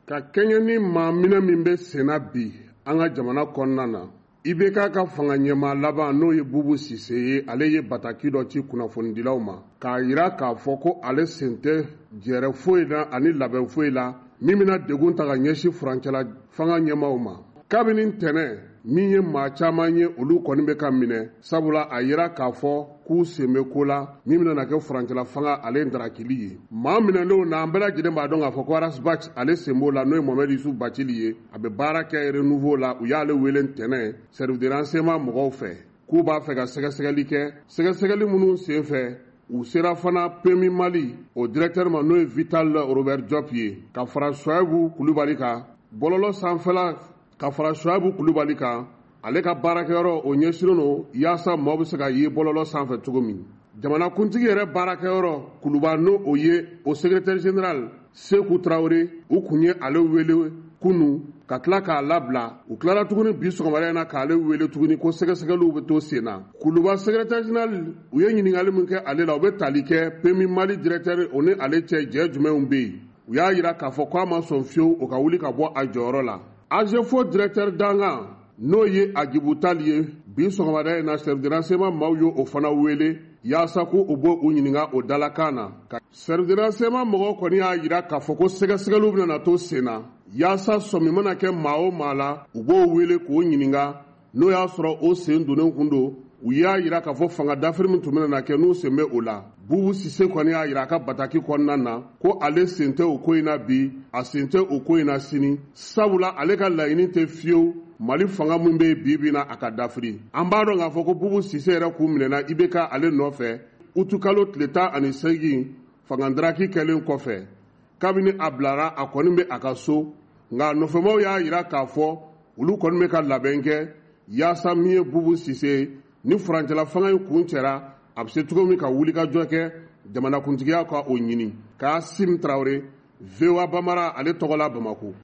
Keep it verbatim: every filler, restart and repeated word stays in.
ka kɛɲɛ ni maa minɛ min bɛ senna bi an ka jamana kɔnɔna na I B K ka fanga ɲɛmaa laban n'o ye Bubu Sise ye ale ye bataki dɔ ci kunnafonidilaw ma k'a yira k'a fɔ ko ale sen tɛ jɛrɛ foyi la ani labɛn foyi la min bɛna degun ta ka ɲɛsin furancɛla fanga ɲɛmaaw ma kabini ntɛnɛn min ye maa caman ye olu kɔni bɛ ka minɛ sabula a yira k'a fɔ k'u sen bɛ ko la min bɛna kɛ furancɛla fanga ale darakili ye maa minɛlenw na an bɛɛ lajɛlen b'a dɔn k'a fɔ ko Arasbach ale sen b'o la n'o ye Mohamed Yusuf Bacili ye a bɛ baara kɛ renouveau la u y'ale wele ntɛnɛn service de renseignement mɔgɔw fɛ k'u b'a fɛ ka sɛgɛsɛgɛli kɛ sɛgɛsɛgɛli minnu sen fɛ u sera fana P M I Mali o directeur ma n'o ye Vital Robert Diop ye ka fara Sohaibou Kulibali kan bɔlɔlɔ sanfɛla ka fara Sohaibou Kulibali kan ale ka baarakɛyɔrɔ o ɲɛsinnen don yaasa maaw bɛ se ka ye bɔlɔlɔ sanfɛ cogo min jamanakuntigi yɛrɛ baarakɛyɔrɔ Kuluba n'o o ye o secrétaire général Seku Traoré u kun ye ale wele kunu ka tila k'a labila u tilala tuguni bi sɔgɔmada in na k'ale wele tuguni ko sɛgɛsɛgɛliw bɛ to sen na Kuluba secrétaire général u ye ɲininkali min kɛ ale la u bɛ tali kɛ P M I Mali directeur o ni ale cɛ jɛ jumɛnw bɛ yen u y'a yira k'a fɔ k'a ma sɔn fiyewu o ka wuli ka bɔ a jɔyɔrɔ la A G F O directeur dangan n'o ye Agibu Tali ye bi sɔgɔmada in na service de renseignement maaw y'o fana wele yaasa ko u bɔ u ɲininka o dalakan na service de renseignement mɔgɔw kɔni y'a yira k'a fɔ ko sɛgɛsɛgɛliw bɛna to sen na yaasa sɔmi mana kɛ maa o maa la u b'o wele k'o ɲininka n'o y'a sɔrɔ o sen donnen kun don u y'a yira k'a fɔ fanga dafiri min tun bɛna kɛ n'u sen bɛ o la Bubu Sise kɔni y'a yira a ka bataki kɔnɔna na ko ale sen tɛ o ko in na bi a sen tɛ o ko in na sini sabula ale ka laɲini tɛ fiyewu Mali fanga min bɛ bi bi na a ka dafiri an b'a dɔn k'a fɔ ko Bubu Sise yɛrɛ k'u minɛna I B K ale nɔfɛ utu kalo tile tan ani seegin fangadaraki kɛlen kɔfɛ kabini a bilara a kɔni bɛ a ka so nka nɔfɛmaw y'a yira k'a fɔ olu kɔni bɛ ka labɛn kɛ yaasa min ye Bubu Sise ni furancɛla fanga in kun cɛra a bɛ se cogo min ka wuli ka jɔ kɛ jamanakuntigiya ka o ɲini Kasim Traoré V O A Bamara ale tɔgɔ la Bamako.